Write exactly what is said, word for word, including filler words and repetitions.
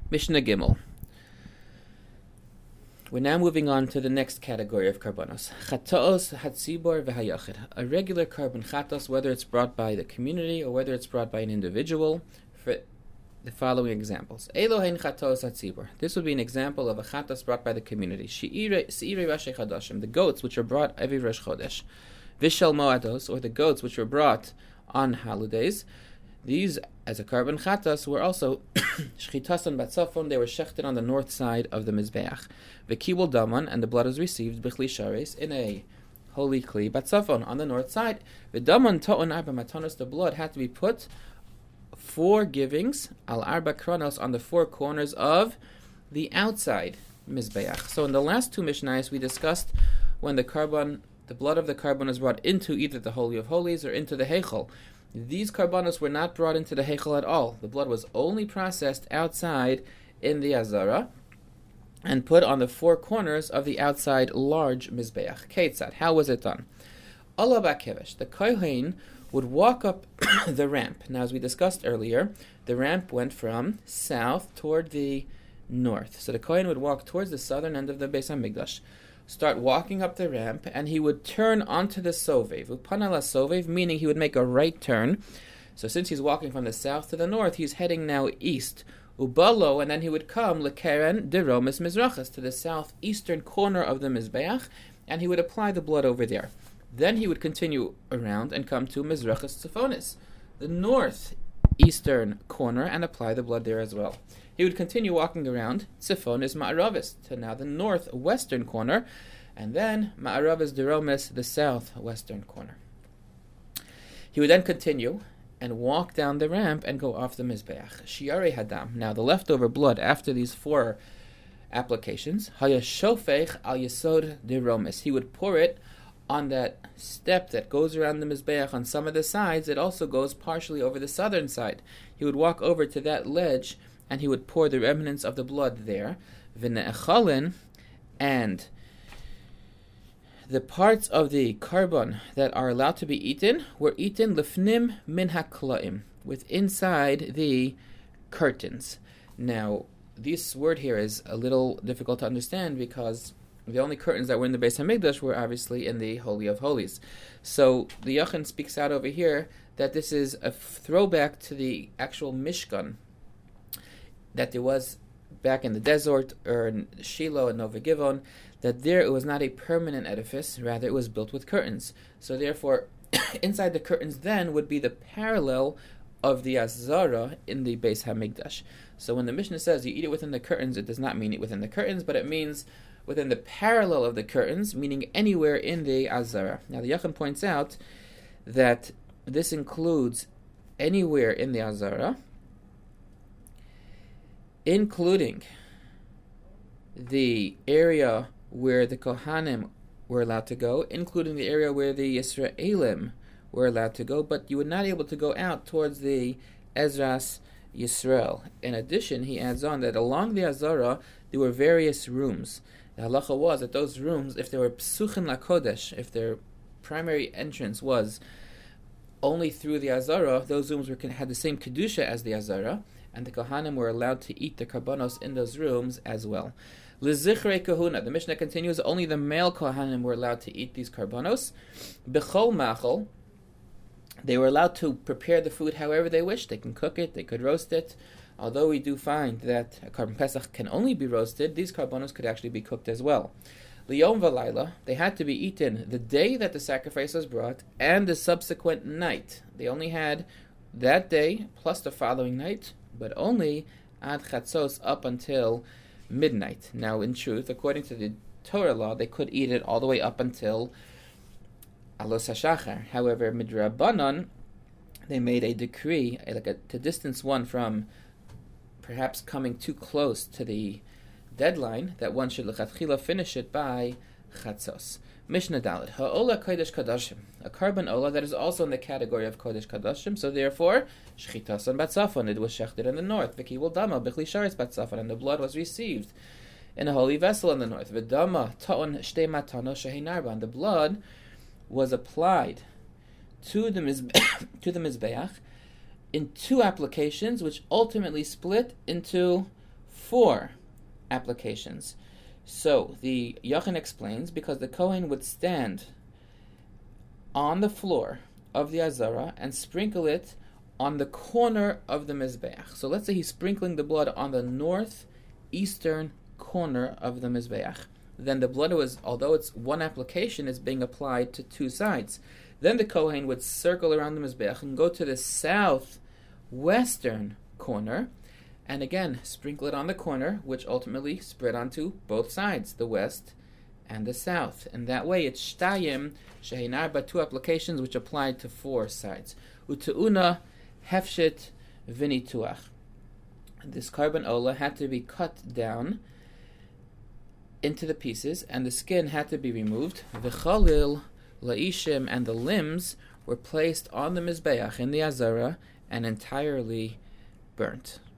Mishnah Gimel. We're now moving on to the next category of karbanos. Chataos hatzibor v'hayachid. A regular carbon chatos, whether it's brought by the community or whether it's brought by an individual, for the following examples. Elohein chataos hatzibor. This would be an example of a chatos brought by the community. She'irei rashi chadashim. The goats which are brought every Rosh Chodesh. Vishal moados, or the goats which were brought on holidays. These, as a carbon chatas, were also shchitasan batzafon. They were shechted on the north side of the mizbeach. V'kibul daman, and the blood was received b'chli shares, in a holy kli batzafon on the north side. V'daman to'on arba matanos. The blood had to be put four givings al arba kronos on the four corners of the outside mizbeach. So in the last two mishnayos we discussed when the carbon, the blood of the carbon is brought into either the holy of holies or into the heichal. These karbanos were not brought into the heichal at all. The blood was only processed outside in the azara and put on the four corners of the outside large mizbeach. Ketzad, how was it done? Allah ba'kevesh, the kohen would walk up the ramp. Now, as we discussed earlier, the ramp went from south toward the north. So the kohen would walk towards the southern end of the Beis HaMikdash, start walking up the ramp, and he would turn onto the sovev. Upanala sovev, meaning he would make a right turn. So since he's walking from the south to the north, he's heading now east. Ubalo, and then he would come lekeren de romis mizrachas, to the southeastern corner of the mizbeach, and he would apply the blood over there. Then he would continue around and come to mizrachas tzifonis, the northeastern corner, and apply the blood there as well. He would continue walking around Tzifonis Ma'aravis, to now the northwestern corner, and then Ma'aravis Deromis, the southwestern corner. He would then continue and walk down the ramp and go off the Mizbeach. Shiare Hadam. Now the leftover blood after these four applications, Hayashofech al Yesod Deromis. He would pour it on that step that goes around the Mizbeach on some of the sides. It also goes partially over the southern side. He would walk over to that ledge and he would pour the remnants of the blood there. V'ne'echalin, and the parts of the carbon that are allowed to be eaten were eaten lifnim min haklaim, with inside the curtains. Now, this word here is a little difficult to understand because the only curtains that were in the Beis HaMikdash were obviously in the Holy of Holies. So the Yachin speaks out over here that this is a throwback to the actual Mishkan that there was back in the desert, or in Shiloh and Nova Givon, that there it was not a permanent edifice, rather it was built with curtains. So therefore, inside the curtains then would be the parallel of the Azara in the Beis HaMikdash. So when the Mishnah says you eat it within the curtains, it does not mean it within the curtains, but it means within the parallel of the curtains, meaning anywhere in the Azara. Now the Yachin points out that this includes anywhere in the Azara, including the area where the Kohanim were allowed to go, including the area where the Yisraelim were allowed to go, but you were not able to go out towards the Ezras Yisrael. In addition, he adds on that along the Azara, there were various rooms. The halacha was that those rooms, if they were psuchin lakodesh, if their primary entrance was only through the Azara, those rooms were, had the same kedusha as the Azara, and the Kohanim were allowed to eat the karbanos in those rooms as well. L'zichrei kahuna, the Mishnah continues, only the male Kohanim were allowed to eat these karbanos. B'chol machol, they were allowed to prepare the food however they wished. They can cook it, they could roast it. Although we do find that a carbon pesach can only be roasted, these karbanos could actually be cooked as well. L'yom v'layla, they had to be eaten the day that the sacrifice was brought and the subsequent night. They only had that day plus the following night, but only ad chatzos, up until midnight. Now, in truth, according to the Torah law, they could eat it all the way up until alos hashachar. However, midrabanan, they made a decree, like a, to distance one from perhaps coming too close to the deadline, that one should lechatchila finish it by chatzos. Mishnah Dalet, ha'ola kodesh kadashim, a carbon ola that is also in the category of kodesh kadashim. So therefore, shchitasan batzafon, it was shechted in the north. V'kibul dama b'chli sharis batzafon, and the blood was received in a holy vessel in the north. V'dama ta'on shtei matano shehinarba, and the blood was applied to the mizbe- to the mizbeach in two applications, which ultimately split into four applications. So the Yachin explains, because the Kohen would stand on the floor of the Azara and sprinkle it on the corner of the Mizbeach. So let's say he's sprinkling the blood on the northeastern corner of the Mizbeach. Then the blood was, although it's one application, is being applied to two sides. Then the Kohen would circle around the Mizbeach and go to the southwestern corner, and again sprinkle it on the corner, which ultimately spread onto both sides, the west and the south. And that way it's shtayim shehinar, but two applications which applied to four sides. Uteuna hefshit vinituach. This carbon ola had to be cut down into the pieces, and the skin had to be removed. V'chalil la'ishim, and the limbs were placed on the mizbeach in the azara and entirely burnt.